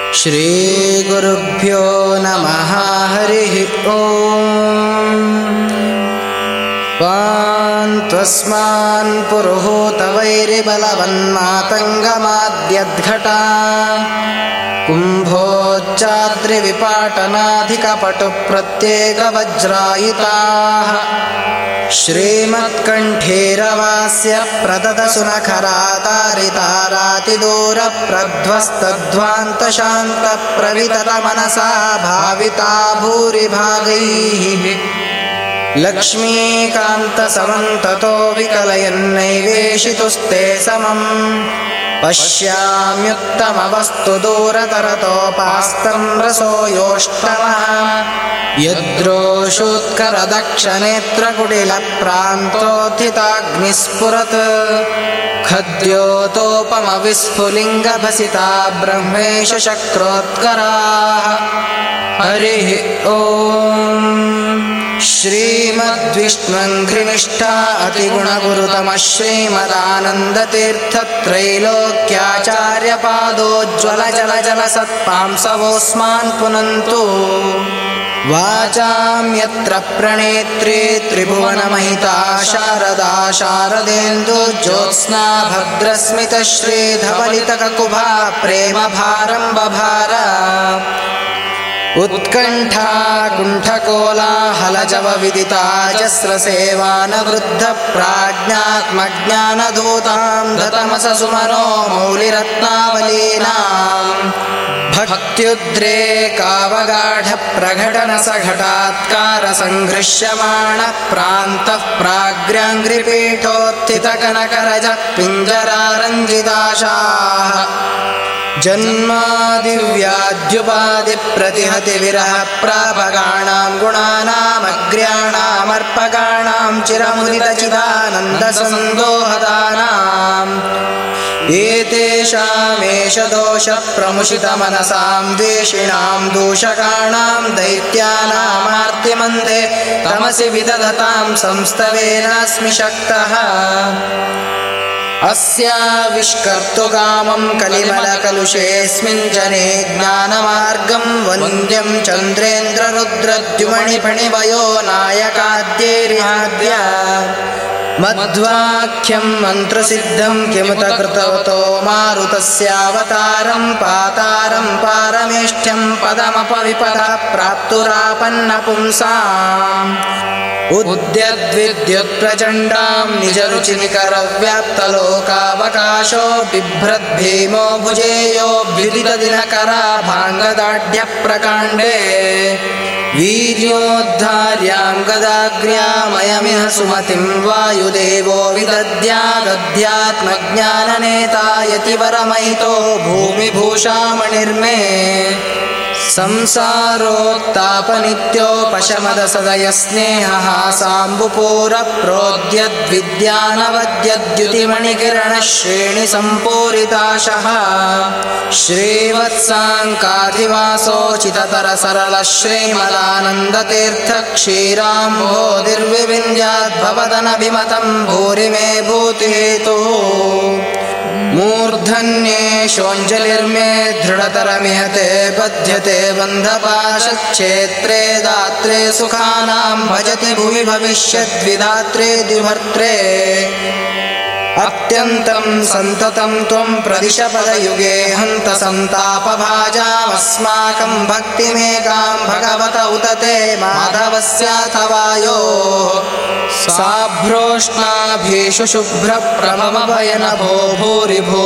श्रीगुरुभ्यो नमः। हरिः ओम्। त्वस्मान् पुरुहूतवैरिबलवन्मातङ्गमाद्यद्घटा कुम्भोच्चाद्रिविपाटनाधिकपटुप्रत्येकवज्रायिताः श्रीमत्कण्ठीरवास्य प्रददसुनखरातारितारातिदूरप्रध्वस्तध्वान्तशान्तप्रविततमनसा भाविता भूरिभागैः लक्ष्मीकान्तसमन्ततो विकलयन्नैवेशितुस्ते समम् पश्याम्युत्तमवस्तु दूरतरतोपास्तं रसो योष्टमः यद्रोषोत्करदक्षनेत्रकुटिलप्रान्तोत्थिताग्निस्फुरत् खद्योतोपमविस्फुलिङ्गभसिता ब्रह्मेश शक्रोत्कराः। हरिः ओम्। श्रीमद्विष्णुघ्रिनिष्ठा अतिगुणगुरुतमः श्रीमदानन्दतीर्थत्रैलोक्याचार्यपादोज्ज्वलजलजलसत्पांसवोऽस्मान् पुनन्तु वाचां यत्र प्रणेत्री त्रिभुवनमहिता शारदा शारदेन्दुज्योत्स्ना भद्रस्मितश्रीधवलितककुभा प्रेमभारं बभार उत्कण्ठा कुण्ठकोलाहलजवविदिताजस्रसेवानवृद्धप्राज्ञात्मज्ञानधूतां दतमससुमनो मौलिरत्नावलीनां भक्त्युद्रेकावगाढप्रघटनसघटात्कारसङ्घृश्यमाणः प्रान्तः प्राग्र्याङ्घ्रिपीठोत्थितकनकरजः पिञ्जरारञ्जिताशाः जन्मादिव्याद्युपाधिप्रतिहति विरह प्रापगाणां गुणानामग्र्याणामर्पगाणां चिरमुदितचिदानन्दसन्दोहदानाम् एतेषामेष दोषप्रमुषितमनसां द्वेषिणां दूषकाणां दैत्यानामार्तिमन्दे तमसि विदधतां संस्तवेनास्मि शक्तः अस्याविष्कर्तुकामं कलिमलकलुषेऽस्मिन् जने ज्ञानमार्गं वन्द्यं चन्द्रेन्द्ररुद्रद्युमणिफणिवयो नायकाद्यैर्याद्य मध्वाख्यं मन्त्रसिद्धं किमुत कृतवतो मारुतस्यावतारं पातारं पारमेष्ठ्यं पदमपविपदः प्राप्तुरापन्नपुंसाम् उद्यद्विद्युत्प्रचण्डां निजरुचिनिकरव्याप्तलोकावकाशो बिभ्रद्भीमो भुजेयोऽभ्युदितदिनकराभाङ्गदाढ्यप्रकाण्डे वीर्योद्धार्यां गदाग्र्यामयमिह सुमतिं वायुदेवो विदद्यादध्यात्मज्ञाननेता यतिवरमहितो भूमिभूषामणिर्मे संसारोत्तापनित्योपशमदसदयस्नेहः साम्बुपूरप्रोद्यद्विद्यानवद्यद्युतिमणिकिरणः श्रेणिसम्पूरिताशः श्रीवत्साङ्काधिवासोचिततरसरलः श्रीमदानन्दतीर्थक्षीराम्भोधिर्विविन्द्याद्भवदनभिमतं भूरिमे भूतिहेतुः मूर्धन्येषोऽञ्जलिर्मे दृढतरमिहते बध्यते बन्धपाशक्षेत्रे दात्रे सुखानां भजति भुवि भविष्यद्विदात्रे द्विभर्त्रे अत्यन्तं सन्ततं त्वं प्रदिशपदयुगे हन्त सन्तापभाजामस्माकं भक्तिमेकां भगवत उत ते माधवस्याथवायोः साभ्रोष्णाभीषु शुभ्रप्रममभयनभो भूरिभो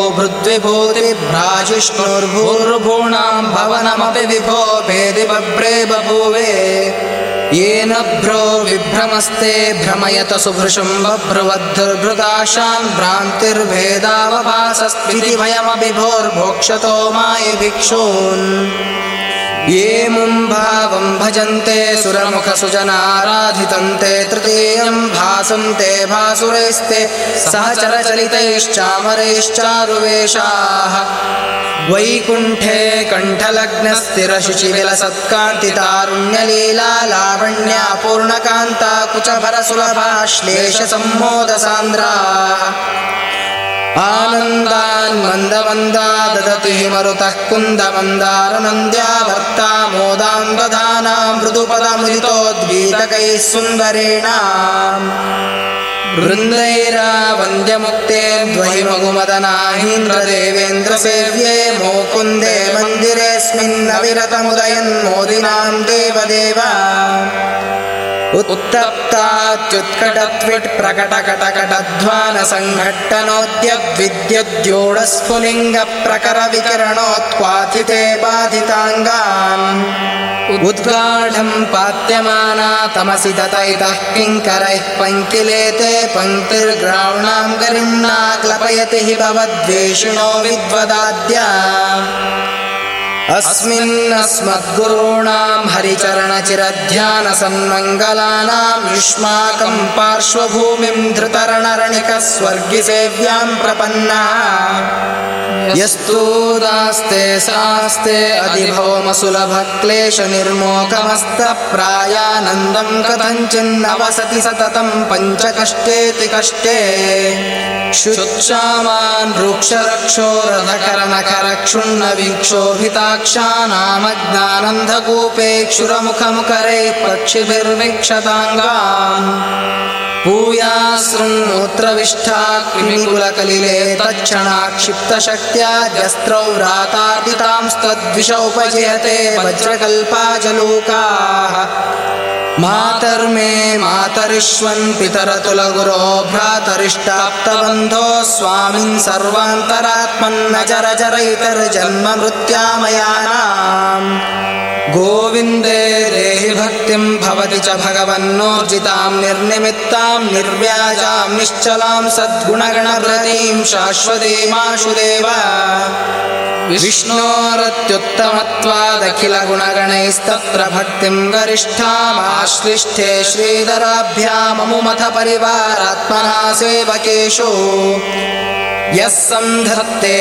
भृद्विभूतिभ्राजिष्णुर्भूर्भूणां भवनमपि विभो भेदि बभ्रे बभूवे येन भ्रो विभ्रमस्ते भ्रमयत सुभृशं बभ्रुवद्धुर्भृताशां भ्रान्तिर्भेदावभासस्त्विति भयमभिभोर्भोक्षतो मायि भिक्षून् ये मुम्भावं भजन्ते सुरमुखसुजनाराधितं ते तृतीयं भासं ते भासुरैस्ते सहचरचलितैश्चामरैश्चारुवेशाः वैकुण्ठे कण्ठलग्नस्थिरशुचिविलसत्कान्तितारुण्यलीला लावण्या पूर्णकान्ता कुचभरसुलभा श्लेषसम्मोदसान्द्रा आनन्दान् मन्दमन्दा ददति मरुतः कुन्दमन्दारनन्द्या वर्ता मोदां दधाना मृदुपदमुदितोद्गीतकैः सुन्दरेण वृन्दैरावन्द्यमुक्ते द्वहिमगुमदनाहीन्द्रदेवेन्द्रसेव्ये मोकुन्दे मन्दिरेऽस्मिन्नविरतमुदयन्मोदिनां देवदेव उत्तप्तात्युत्कटत्विट् प्रकटकटकटध्वानसङ्घट्टनोद्यद्विद्युद्योडस्फुलिङ्गप्रकरविकिरणोत्क्वाथिते बाधिताङ्गान् उद्गाढं पात्यमाना तमसि ततैतः किङ्करैः पङ्किलेते पङ्क्तिर्ग्रावणां गरिम्ना क्लपयति हि भवद्वेषिणो विद्वदाद्या अस्मिन्नस्मद्गुरूणां हरिचरणचिरध्यानसन्मङ्गलानां युष्माकं पार्श्वभूमिं धृतरणरणिकस्वर्गिसेव्यां प्रपन्नः यस्तूदास्ते सास्ते अधिभौमसुलभक्लेशनिर्मोकमस्तप्रायानन्दं कथञ्चिन्नवसति सततं पञ्चकष्टेति कष्टे शुच्छामान् वृक्षरक्षोरधकरणकरक्षुण्णवीक्षोभिताक्षानामज्ञानन्धकूपेक्षुरमुखमुकरे पक्षिभिर्विक्षताङ्गान् पूयासृन्मूत्रविष्ठा क्रिमिकुलकलिले तत्क्षणाक्षिप्तशक्त्याद्यस्त्रौ व्रातार्दितांस्तद्विषौपजयते वज्रकल्पाजलूकाः मातर्मे मातरिष्वन् पितरतुलगुरो भ्रातरिष्टाप्तबन्धो स्वामिन् सर्वान्तरात्मन्न जरजरैतर्जन्ममृत्यामयानाम् गोविन्दे देहि भक्तिं भवति च भगवन्नोर्जितां निर्निमित्तां निर्व्याजां निश्चलां सद्गुणगणप्रतीं शाश्वतीमाशुदेव विष्णोरत्युत्तमत्वादखिलगुणगणैस्तत्र भक्तिं गरिष्ठामाश्लिष्ठे श्रीधराभ्याममुमथ परिवारात्मना सेवकेषु यः सन्धत्ते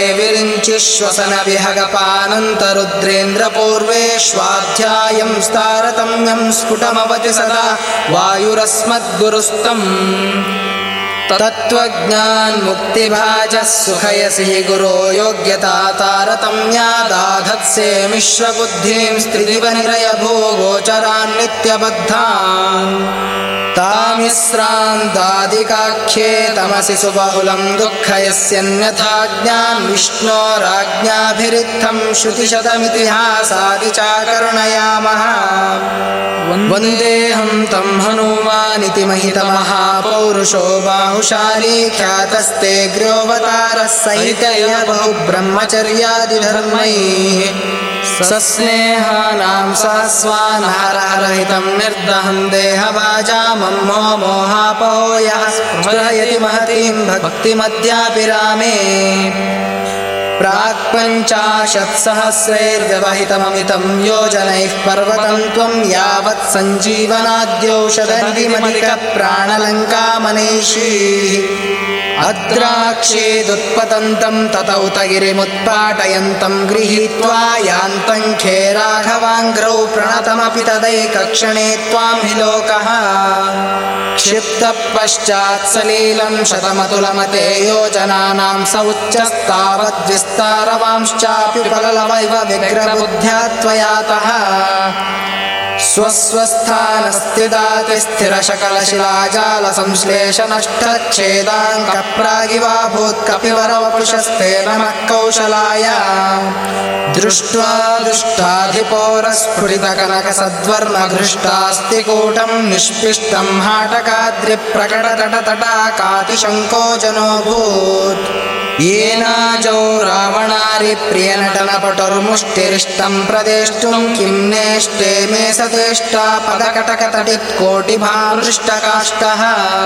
विरिञ्चिश्वसनविहगपानन्तरुद्रेन्द्रपूर्वेष्वाध्यायं स्तारतम्यं स्फुटमवति सदा वायुरस्मद्गुरुस्तम् तत्त्वज्ञान्मुक्तिभाजः सुखयसि हि गुरो योग्यता तारतम्यादाधत्से मिश्रबुद्धिं स्त्रिदिवनिरयभोगोचरान् नित्यबद्धान् तामिस्रान्तादिकाख्ये तमसि सुबहुलं दुःखयस्यन्यथा ज्ञान् विष्णोराज्ञाभिरित्थं श्रुतिशतमितिहासादिचाकर्णयामः वन्देऽहं तं हनुमानिति महितमहापौरुषो बाहुशाली ख्यातस्ते ग्र्योऽवतारः सहितया बहुब्रह्मचर्यादिधर्मैः सस्नेहानां सास्वानहरहितं निर्दहं देहवाजामम्मो मोहापहो यः स्पृहयति महतीं भक्तिमद्यापि रामे प्राक्पञ्चाशत्सहस्रैर्व्यवहितममितं योजनैः पर्वतं त्वं यावत् सञ्जीवनाद्यौषधनिधिमलिकप्राणलङ्कामनीषीः अद्राक्षीदुत्पतन्तं ततौत गिरिमुत्पाटयन्तं गृहीत्वा यान्तं खे राघवाङ्घ्रौ प्रणतमपि तदैकक्षणे त्वां हि लोकः क्षिप्तपश्चात् सलीलं शतमतुलमते योजनानां स उच्चस्तावद्विस्तारवांश्चापि पललवैव विग्रहबुद्ध्या त्वयातः स्वस्वस्थानस्थिदाति स्थिरशकलशिलाजालसंश्लेषनष्टच्छेदाङ्कप्रागिवाभूत्कपिवरवपुषस्ते नमः कौशलाय दृष्ट्वा दुष्टाधिपोरस्फुटितकनकसद्वर्णघृष्टास्तिकूटं निष्पिष्टं हाटकाद्रिप्रकटतटतटाकातिशङ्को जनोऽभूत् येनाजौ रावणारिप्रियनटनपटुर्मुष्टिरिष्टं प्रदेष्टुं किं नेष्टे मे सतेष्टा पदकटकतटित्कोटिभानुष्टकाष्ठः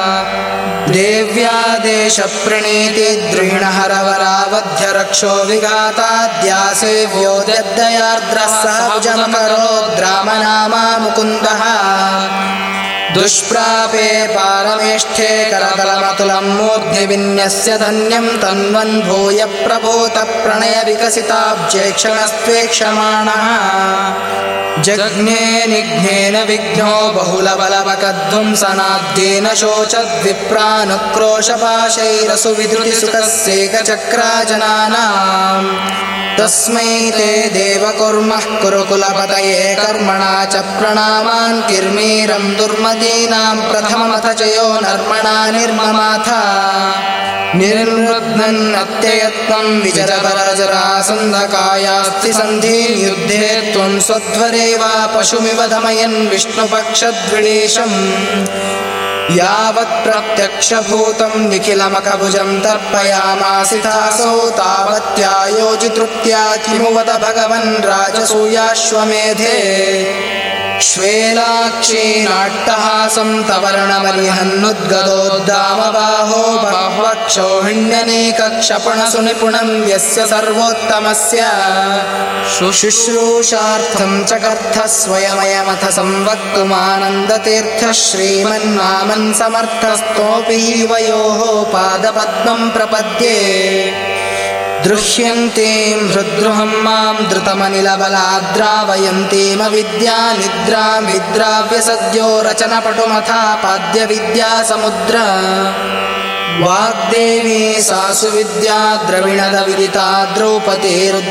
देव्यादेशप्रणीतिद्रुहिणहरवरावध्यरक्षो विघाताद्यासेव्यो दद्दयार्द्रः सहजमकरोद्रामनामा मुकुन्दः दुष्प्रापे पारमेष्ठे करतलमतुलं मूर्ध्नि विन्यस्य धन्यं तन्वन् भूय प्रभूत प्रणय विकसिताब्जेक्षणस्त्वेक्षमाणः जज्ञे निघ्नेन विघ्नो बहुलबलवकध्वंसनाद्येन शोचद्विप्रानुक्रोशपाशैरसुविधृतिसुखस्येकचक्राजनानाम् तस्मै ते देवकुर्मः कुरुकुलपतये कर्मणा च प्रणामान् किर्मीरं दुर्मदीनां प्रथममथ जयो नर्मणा निर्ममाथ निर्वृद्धन्नत्ययत्नं विचरतरजरासन्धकायास्ति सन्धीन् युद्धे त्वं स्वध्वरे वा पशुमिव दमयन् विष्णुपक्षद्विडेशम् यावत् प्रत्यक्षभूतं निखिलमखभुजं तर्पयामासिथासौ तावत्यायोजितृप्त्या किमुवद भगवन् राजसूयाश्वमेधे श्वेलाक्षीनाट्टहासं तवर्णमरिहन्नुद्गदोद्दामबाहो बाह्वक्षौहिण्यनेकक्षपणसुनिपुणं यस्य सर्वोत्तमस्य शुश्रूषार्थं चकर्थ स्वयमयमथ संवक्तुमानन्दतीर्थः श्रीमन्नामन् समर्थस्तोऽपि वयोः पादपद्मं प्रपद्ये दृह्यन्तीं हृद्रुहं मां धृतमनिलबलाद्रावयन्तीमविद्यानिद्रामिद्राव्यसद्यो रचनपटुमथा पाद्यविद्यासमुद्र वाग्देवी सासु विद्या द्रविणदविदिता द्रौपदी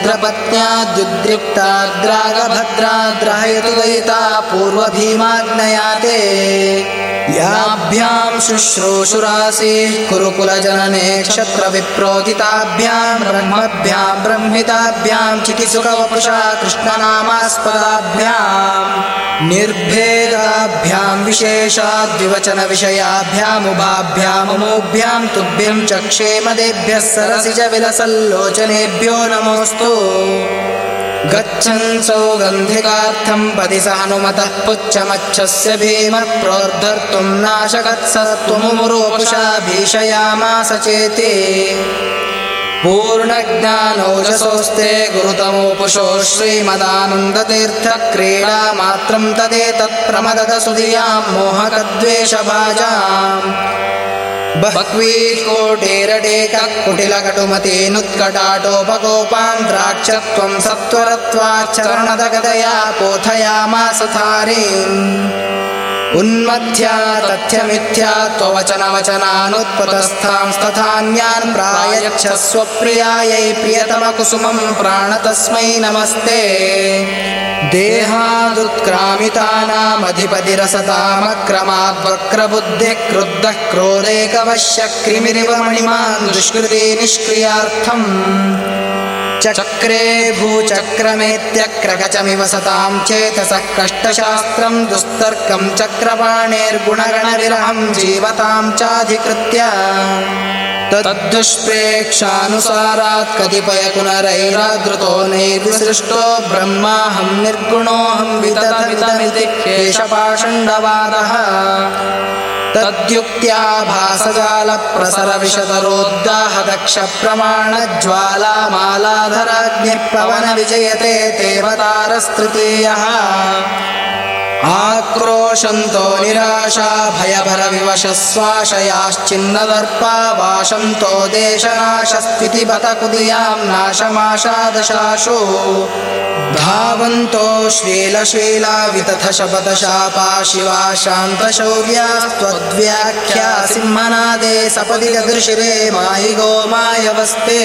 रुद्रपत्न्याद्युद्रिक्ताद्रागभद्राद्रहयतु दयिता पूर्वभीमाग्नयाते याभ्यां शुश्रूषुरासीः कुरुकुलजनने क्षत्रविप्रोदिताभ्यां ब्रह्मभ्यां ब्रह्मिताभ्यां चितिसुखवपुषा कृष्णनामास्पदाभ्यां निर्भेदाभ्यां विशेषाद्विवचनविषयाभ्यामुभाभ्यामुभ्यां तुभ्यं चक्षेमदेभ्यः सरसिजविलसल्लोचनेभ्यो नमोऽस्तु गच्छन् सौगन्धिकार्थं पदि स हनुमतः पुच्छमच्छस्य भीमः प्रोद्धर्तुं नाशकत्सत्त्वमुमुरोपुषा भीषयामास चेति पूर्णज्ञानोजसोस्ते गुरुतमोपुषो श्रीमदानन्दतीर्थक्रीडामात्रं तदेतत्प्रमददसुधियां मोहकद्वेषभाजाम् बह्वीकोटेरटेककुटिलकटुमतेनुत्कटाटोपकोपान्द्राक्षत्वं सत्वरत्वाच्चरणदगदया पोथयामास थारीम् उन्मथ्या तथ्यमिथ्या त्ववचनवचनानुत्पतस्थांस्तथान्यान् प्रायच्छस्व प्रियायै प्रियतमकुसुमं प्राणतस्मै नमस्ते देहादुत्क्रामितानामधिपतिरसतामक्रमाद्वक्रबुद्धिः क्रुद्धः क्रोधैकवश्यक्रिमिरिव मणिमान् दुष्कृते निष्क्रियार्थम् चक्रे भूचक्रमेत्यक्रकचमिव सतां चेतसः कष्टशास्त्रं दुस्तर्कं चक्रपाणेर्गुणगणविरहं जीवतां चाधिकृत्य तद्दुष्प्रेक्षानुसारात् कतिपयपुनरैरादृतो नैर्विसृष्टो ब्रह्माहं निर्गुणोऽहं विततमिति केशपाषण्डवादः तद्युक्त्या भासजालप्रसरविशतरोद्दाहदक्षप्रमाणज्वालामालाधराग्निपवनविजयते देवतारस्तृतीयः आक्रोशन्तो निराशा भयभरविवशस्वाशयाश्चिन्नदर्पा वाशन्तो देशनाशस्त्वितिबतकुदियां नाशमाशादशाशु धावन्तो श्लीलशीला वितथशपथशापा शिवा शान्तशौर्यास्त्वद्व्याख्या सिंहनादे सपदि ददृशिरे मायिगो मायवस्ते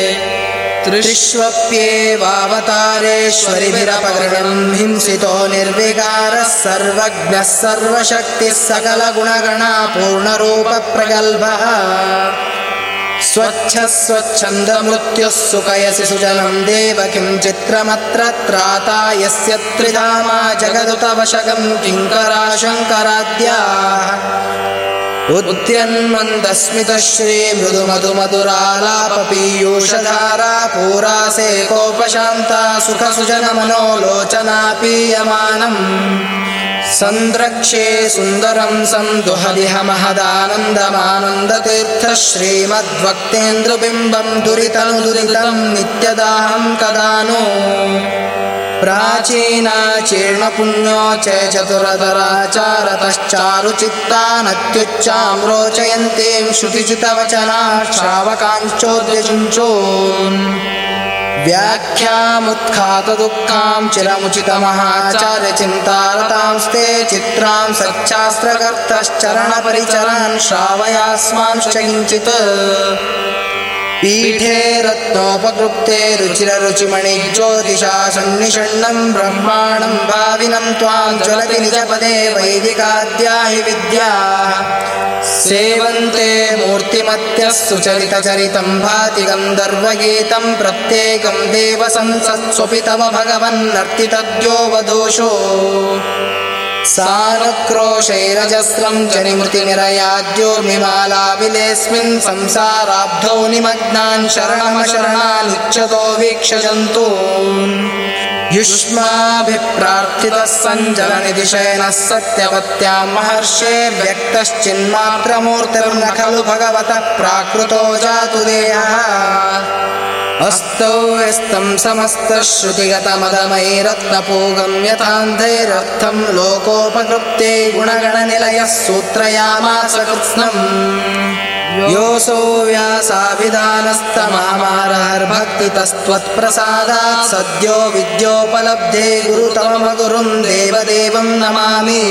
त्रिष्वप्येवावतारेश्वरिभिरपगृणं हिंसितो निर्विकारः सर्वज्ञः सर्वशक्तिः सकलगुणगणा पूर्णरूपप्रगल्भः स्वच्छः स्वच्छन्दमृत्युः सुखयसि सुजनं देवकिं चित्रमत्र त्राता यस्य त्रिधामा जगदुतवशगं किङ्करा शङ्कराद्याः उद्यन्मन्दस्मितश्री मृदुमधुमधुरालापपीयूषधारा पूरासे कोपशान्ता सुखसुजनमनोलोचना पीयमानम् सन्द्रक्षे सुन्दरं सन्दुहदिह महदानन्दमानन्दतीर्थः श्रीमद्भक्तेन्द्रबिम्बं दुरितं नित्यदाहं कदा नो प्राचीना चीर्णपुण्यो च चतुरतराचारतश्चारुचित्तानत्युच्चां रोचयन्तीं श्रुतिचितवचना श्रावकांश्चोद्यचुञ्चून् व्याख्यामुत्खातदुःखां चिरमुचितमहाचार्यचिन्तारतांस्ते चित्रां सच्छास्त्रकर्तश्चरणपरिचरान् श्रावयास्मांश्च किञ्चित् पीठे रत्नोपकृप्ते रुचिररुचिमणिज्योतिषा सन्निषण्णं ब्रह्माणं भाविनं त्वां ज्वलति निजपदे वैदिकाद्या हि विद्याः सेवन्ते मूर्तिमत्यः सुचरितचरितं भाति गन्धर्वगीतं प्रत्येकं देवसंसत्स्वपि तव भगवन्नर्तितद्यो वधूषो सानुक्रोशैरजस्रं जनिमृतिनिरयाद्योर्मिमालाविलेऽस्मिन् संसाराब्धौ निमग्नान् शरणमशरणानुच्यतो वीक्षजन्तून् युष्माभिप्रार्थितः सञ्जलनिधिशयनः सत्यवत्यां महर्षे व्यक्तश्चिन्मात्रमूर्तिर्न खलु भगवतः प्राकृतो जातु देहः अस्तौ व्यस्तं समस्तश्रुतिगतमदमैरत्नपूगं यथान्धैरर्थं लोकोपकृप्ते गुणगणनिलयः सूत्रयामास कृत्स्नम् योऽसौ व्यासाभिधानस्तमामारहर्भक्तितस्त्वत्प्रसादात् सद्यो विद्योपलब्धे गुरुतममगुरुं देवदेवं नमामि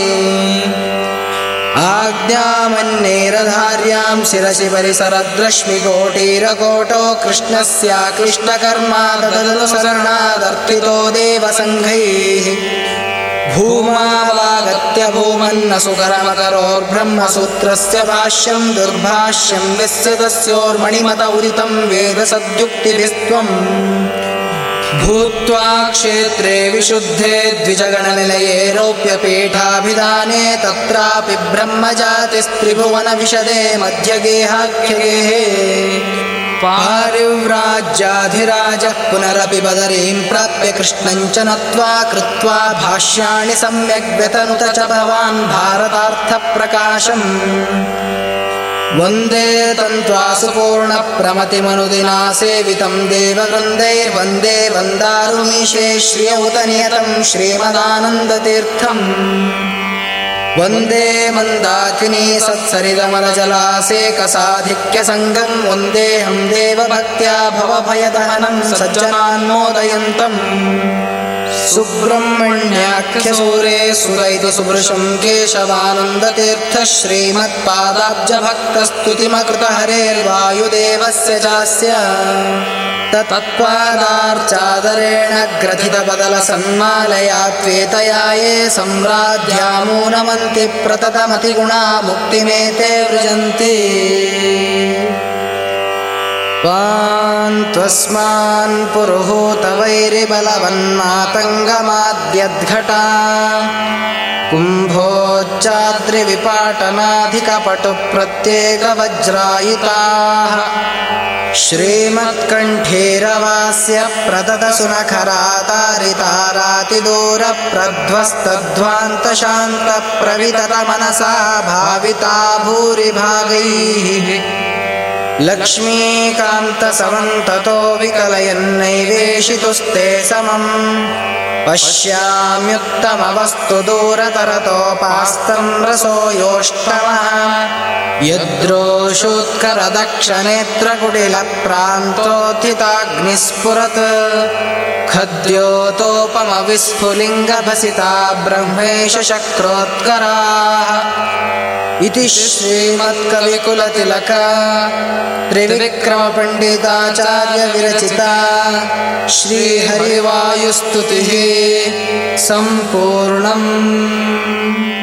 आज्ञामन्यैरधार्यां शिरसि परिसरद्रश्मिकोटीरकोटो कृष्णस्याक्लिष्टकर्मा तदनुसरणादर्थितो देवसङ्घैः भूमावागत्य भूमन्न सुकरमकरोर्ब्रह्मसूत्रस्य भाष्यं दुर्भाष्यं विस्यतस्योर्मणिमत उदितं वेदसद्युक्तिभिस्त्वम् भूत्वा क्षेत्रे विशुद्धे द्विजगणनिलये रौप्यपीठाभिधाने तत्रापि ब्रह्मजातिस्त्रिभुवनविशदे मध्यगेहाख्यगेहे पारिव्राज्याधिराजः पुनरपि बदरीं प्राप्य कृष्णं च नत्वा कृत्वा भाष्याणि सम्यग् व्यतनुत च भवान् भारतार्थप्रकाशम् वन्दे तन्त्वासु पूर्णप्रमतिमनुदिना सेवितं देववृन्दैर्वन्दे वन्दारुमीशे श्रियौतनियतं श्रीमदानन्दतीर्थम् वन्दे मन्दाकिनी सत्सरितमलजलासेकसाधिक्यसङ्गं वन्देऽहं देवभक्त्या भवभयदहनं सज्जनान्मोदयन्तम् सुब्रह्मण्याख्यसूरे सुरैति सुभृशं केशवानन्दतीर्थः श्रीमत्पादाब्जभक्तस्तुतिमकृतहरेर्वायुदेवस्य चास्य तत्त्वादार्चादरेण ग्रथितबदलसन्मालया त्वेतया ये सम्राध्यामूनमन्ति प्रततमतिगुणा मुक्तिमेते वृजन्ति त्वस्मान् पुरुहूतवैरिबलवन्मातङ्गमाद्यद्घटा कुम्भोच्चाद्रिविपाटनाधिकपटुप्रत्येकवज्रायिताः श्रीमत्कण्ठीरवास्य प्रददसुनखरातारितारातिदूरप्रध्वस्तध्वान्तशान्तप्रविततमनसा भाविता भूरिभागैः लक्ष्मीकान्तसमन्ततो विकलयन्नैवेशितुस्ते समम् पश्याम्युत्तमवस्तु दूरतरतोपास्तं रसो योष्टमः यद्रोषोत्करदक्षनेत्रकुटिलप्रान्तोत्थिताग्निस्फुरत् खद्योतोपमविस्फुलिङ्गभसिता ब्रह्मेश शक्रोत्कराः इति श्रीमत्कविकुलतिलक त्रिविक्रमपण्डिताचार्य विरचिता श्रीहरिवायुस्तुतिः सम्पूर्णम्।